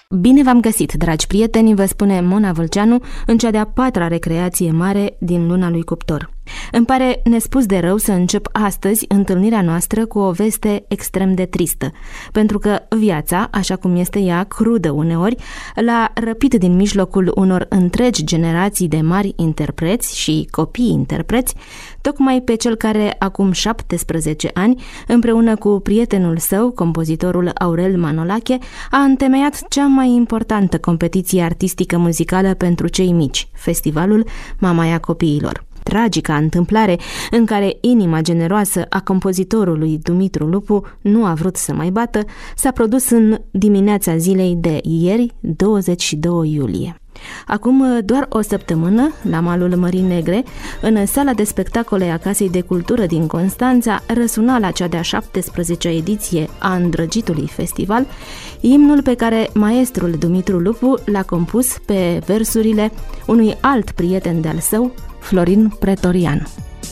Bine v-am găsit, dragi prieteni, vă spune Mona Vâlceanu în cea de-a 4-a recreație mare din luna lui Cuptor. Îmi pare nespus de rău să încep astăzi întâlnirea noastră cu o veste extrem de tristă, pentru că viața, așa cum este ea crudă uneori, l-a răpit din mijlocul unor întregi generații de mari interpreți și copii interpreți, tocmai pe cel care acum 17 ani, împreună cu prietenul său, compozitorul Aurel Manolache, a întemeiat cea mai importantă competiție artistică muzicală pentru cei mici, festivalul Mamaia Copiilor. Tragica întâmplare în care inima generoasă a compozitorului Dumitru Lupu nu a vrut să mai bată, s-a produs în dimineața zilei de ieri, 22 iulie. Acum doar o săptămână, la malul Mării Negre, în sala de spectacole a Casei de Cultură din Constanța, răsuna la cea de-a 17-a ediție a îndrăgitului festival imnul pe care maestrul Dumitru Lupu l-a compus pe versurile unui alt prieten de-al său, Florin Pretorianu.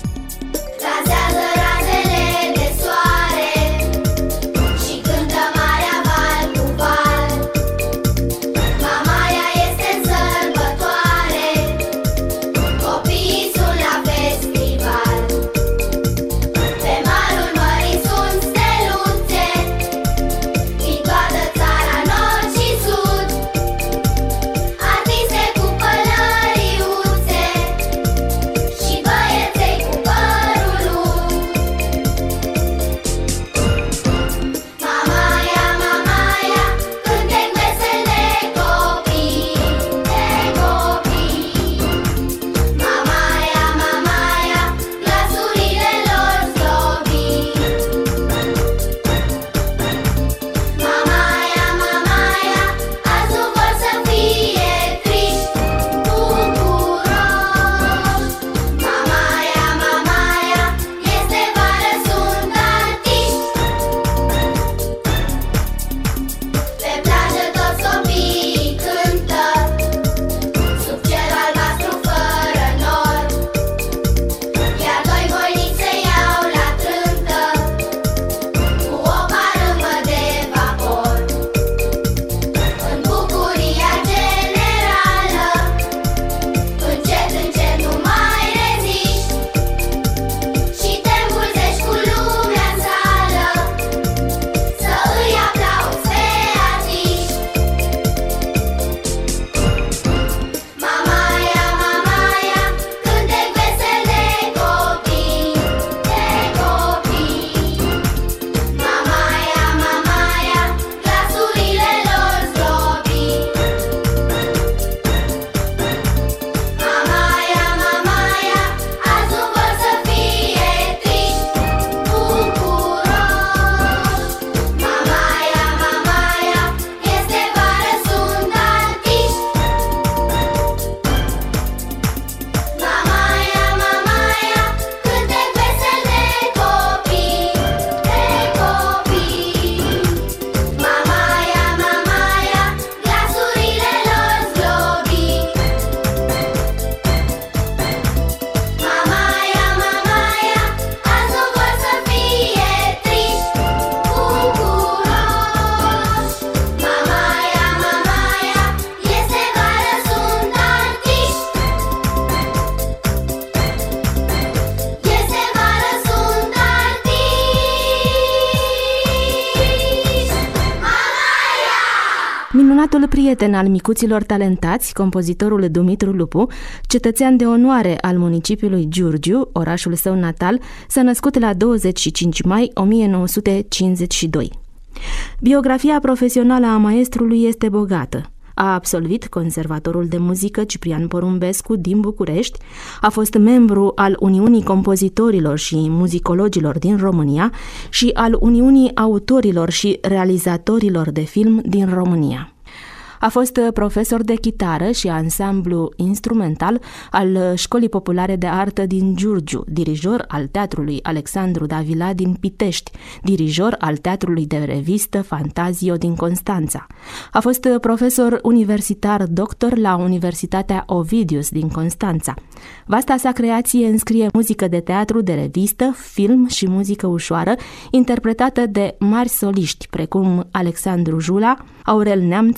Minunatul prieten al micuților talentați, compozitorul Dumitru Lupu, cetățean de onoare al municipiului Giurgiu, orașul său natal, s-a născut la 25 mai 1952. Biografia profesională a maestrului este bogată. A absolvit Conservatorul de Muzică Ciprian Porumbescu din București, a fost membru al Uniunii Compozitorilor și Muzicologilor din România și al Uniunii Autorilor și Realizatorilor de Film din România. A fost profesor de chitară și ansamblu instrumental al Școlii Populare de Artă din Giurgiu, dirijor al Teatrului Alexandru Davila din Pitești, dirijor al Teatrului de Revistă Fantazio din Constanța. A fost profesor universitar doctor la Universitatea Ovidius din Constanța. Vasta sa creație înscrie muzică de teatru, de revistă, film și muzică ușoară, interpretată de mari soliști precum Alexandru Jula, Aurel Neamțu, Florin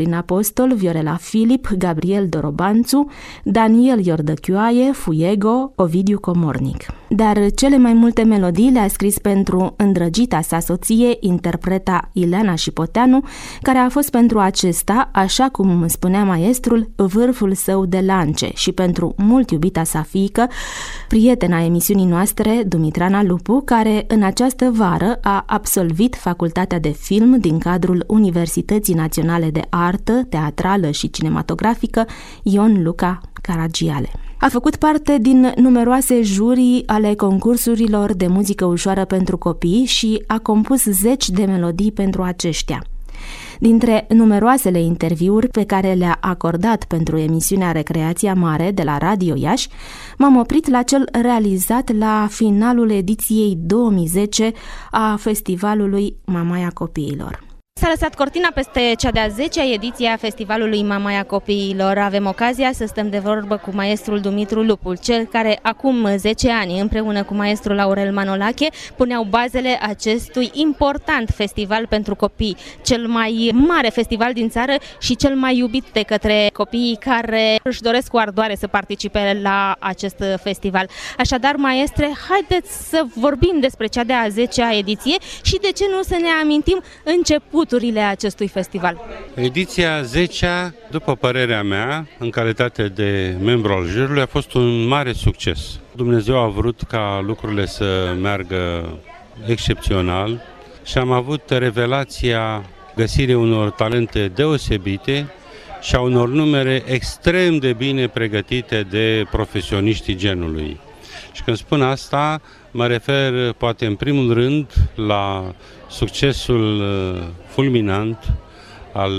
Florin Apostol, Viorela Filip, Gabriel Dorobanțu, Daniel Iordăchioaie, Fuego, Ovidiu Comornic. Dar cele mai multe melodii le-a scris pentru îndrăgita sa soție, interpreta Ileana Șipoteanu, care a fost pentru acesta, așa cum spunea maestrul, vârful său de lance, și pentru mult iubita sa fiică, prietena emisiunii noastre, Dumitrana Lupu, care în această vară a absolvit Facultatea de Film din cadrul Universității Naționale de Artă, Teatrală și Cinematografică Ion Luca Caragiale. A făcut parte din numeroase jurii ale concursurilor de muzică ușoară pentru copii și a compus zeci de melodii pentru aceștia. Dintre numeroasele interviuri pe care le-a acordat pentru emisiunea Recreația Mare de la Radio Iași, m-am oprit la cel realizat la finalul ediției 2010 a Festivalului Mamaia Copiilor. S-a lăsat cortina peste cea de-a 10-a ediție a Festivalului Mamaia Copiilor. Avem ocazia să stăm de vorbă cu maestrul Dumitru Lupu, cel care acum 10 ani, împreună cu maestrul Aurel Manolache, puneau bazele acestui important festival pentru copii, cel mai mare festival din țară și cel mai iubit de către copiii care își doresc cu ardoare să participe la acest festival. Așadar, maestre, haideți să vorbim despre cea de-a 10-a ediție și de ce nu să ne amintim începuturile acestui festival. Ediția 10-a, după părerea mea, în calitate de membru al jurului, a fost un mare succes. Dumnezeu a vrut ca lucrurile să meargă excepțional și am avut revelația găsirii unor talente deosebite și a unor numere extrem de bine pregătite de profesioniștii genului. Și când spun asta, mă refer poate în primul rând la succesul fulminant al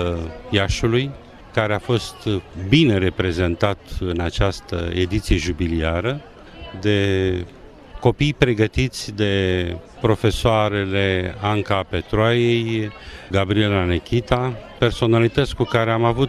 Iașului, care a fost bine reprezentat în această ediție jubiliară de copii pregătiți de profesoarele Anca Petroaiei, Gabriela Nechita, personalități cu care am avut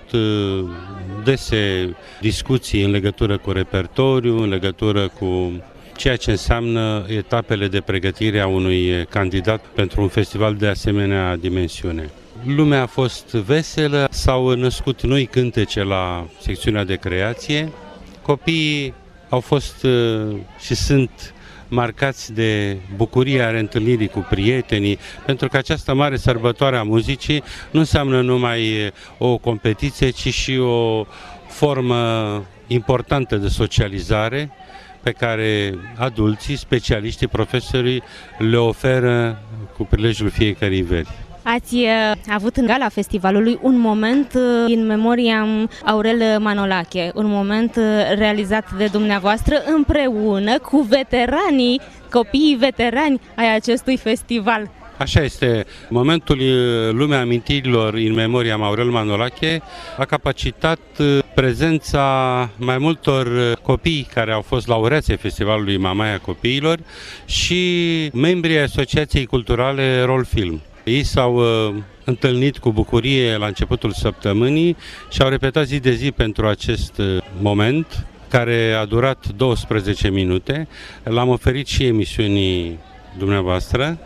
dese discuții în legătură cu repertoriu, în legătură cu ceea ce înseamnă etapele de pregătire a unui candidat pentru un festival de asemenea dimensiune. Lumea a fost veselă, s-au născut noi cântece la secțiunea de creație. Copiii au fost și sunt marcați de bucuria reîntâlnirii cu prietenii, pentru că această mare sărbătoare a muzicii nu înseamnă numai o competiție, ci și o formă importantă de socializare pe care adulții, specialiștii, profesorii le oferă cu prilejul fiecărei veri. Ați avut în gala festivalului un moment în memoria Aurel Manolache, un moment realizat de dumneavoastră împreună cu veteranii, copiii veterani ai acestui festival. Așa este. Momentul Lumea Amintirilor în memoria Aurel Manolache a capacitat prezența mai multor copii care au fost laureați ai Festivalului Mamaia Copiilor și membrii Asociației Culturale Rol Film. Ei s-au întâlnit cu bucurie la începutul săptămânii și au repetat zi de zi pentru acest moment, care a durat 12 minute. L-am oferit și emisiunii dumneavoastră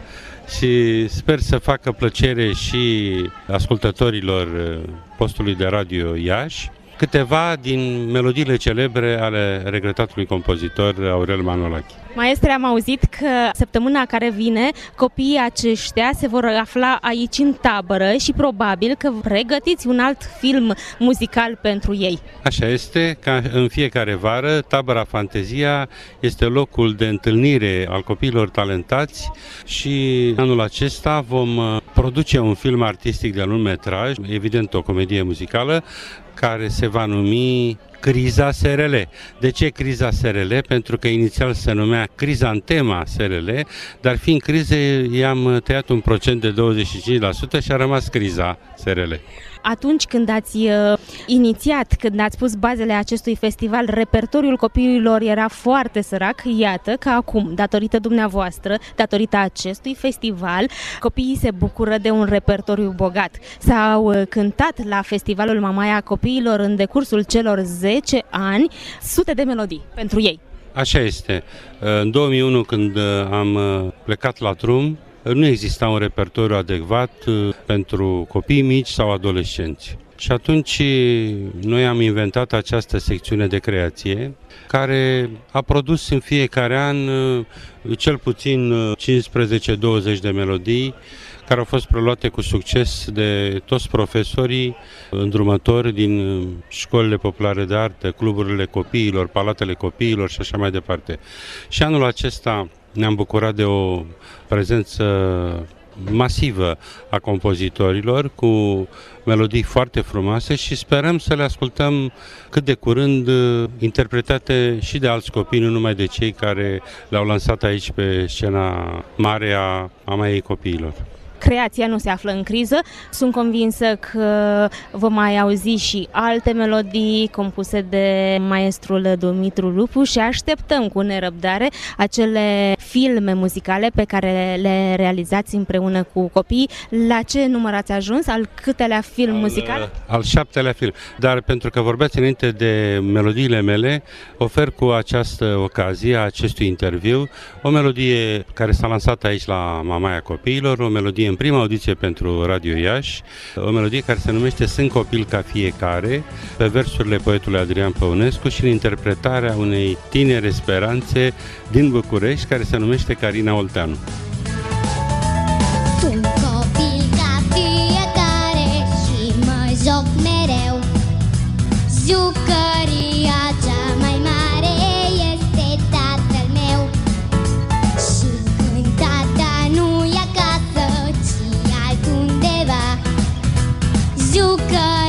și sper să facă plăcere și ascultătorilor postului de radio Iași câteva din melodiile celebre ale regretatului compozitor Aurel Manolache. Maestre, am auzit că săptămâna care vine copiii aceștia se vor afla aici în tabără și probabil că pregătiți un alt film muzical pentru ei. Așa este, ca în fiecare vară, tabăra Fantezia este locul de întâlnire al copiilor talentați și anul acesta vom produce un film artistic de lung metraj, evident o comedie muzicală, care se va numi Criza SRL. De ce Criza SRL? Pentru că inițial se numea Criza în tema SRL, dar fiind crize, i-am tăiat un procent de 25% și a rămas Criza SRL. Atunci când ați inițiat, când ați pus bazele acestui festival, repertoriul copiilor era foarte sărac. Iată că acum, datorită dumneavoastră, datorită acestui festival, copiii se bucură de un repertoriu bogat. S-au cântat la Festivalul Mamaia Copiilor în decursul celor 10 ani sute de melodii pentru ei. Așa este. În 2001, când am plecat la drum, nu exista un repertoriu adecvat pentru copii mici sau adolescenți. Și atunci noi am inventat această secțiune de creație, care a produs în fiecare an cel puțin 15-20 de melodii, care au fost preluate cu succes de toți profesorii îndrumători din școlile populare de artă, cluburile copiilor, palatele copiilor și așa mai departe. Și anul acesta ne-am bucurat de o prezență masivă a compozitorilor cu melodii foarte frumoase și sperăm să le ascultăm cât de curând interpretate și de alți copii, nu numai de cei care le-au lansat aici pe scena mare a Maiei Copiilor. Creația nu se află în criză. Sunt convinsă că vom mai auzi și alte melodii compuse de maestrul Dumitru Lupu și așteptăm cu nerăbdare acele filme muzicale pe care le realizați împreună cu copiii. La ce număr ați ajuns? Al câtelea film muzical? Al 7-lea film. Dar pentru că vorbeați înainte de melodiile mele, ofer cu această ocazie a acestui interviu o melodie care s-a lansat aici la Mamaia Copiilor, o melodie în prima audiție pentru Radio Iași, o melodie care se numește Sunt copil ca fiecare, pe versurile poetului Adrian Păunescu și în interpretarea unei tinere speranțe din București, care se numește Carina Olteanu. Sunt copil ca fiecare și mă joc mereu. Jucăria cea mai mare este tatăl meu. Și când tata nu e acasă, ci altundeva, jucăria